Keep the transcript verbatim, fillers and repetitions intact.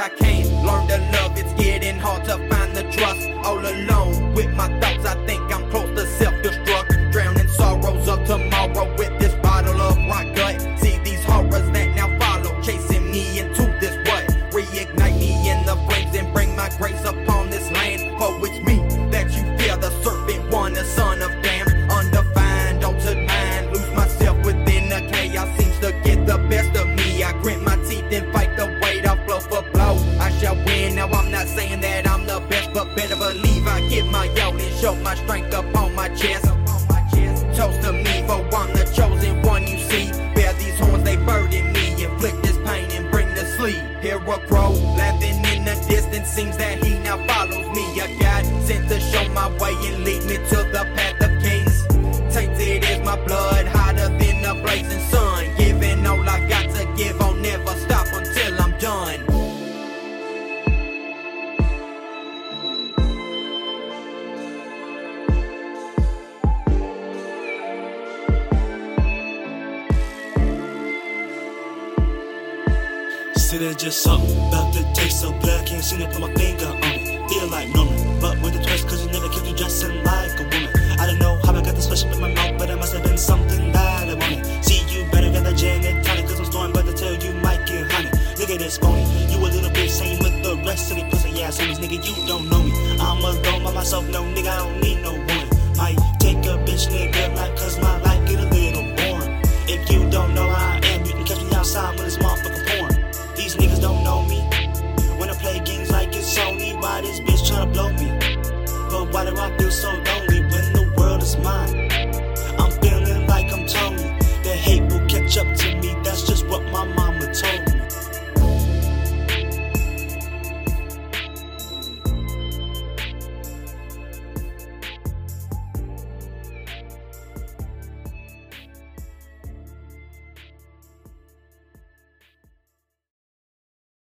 I can. Learn to love, it's getting hard to find the trust. All alone with my thoughts, I think I'm close to self-destruct. Drowning sorrows of tomorrow with this bottle of rock gut. See these horrors that now follow, chasing me into this rut. Reignite me in the flames and bring my grace upon this land. For it's me that you fear, the serpent one, the son of damn. Undefined, altered mind, lose myself within the chaos. Seems to get the best of me. I grit my teeth and fight the weight of blow for blow. I shall win. Now I'm not saying that I'm the best, but better believe I give my all and show my strength upon my chest. Toast to me, for I'm the chosen one you see. Bear these horns, they burden me. Inflict this pain and bring the sleep. Hear a crow laughing in the distance. Seems that he now follows me. A God sent to show my way and lead me to the path of kings. Tainted is my blood, hotter than the blazing sun. Giving all I got to give, I'll never stop until I'm done. Said it's just something about the taste of blood. Can't seem to put my finger on it. Feel like normal, but with the twist, cause you never kept you dressing like a woman. I don't know how I got this flesh up in my mouth, but it must have been something that I wanted. See, you better get the gin and tonic, cause I'm storing, but to tell you might get honey. Look at this phony, you a little bit same with the rest of the pussy ass homies. Nigga, you don't know me. I'm alone by myself, no nigga, I don't need no woman. Might take a bitch, nigga, like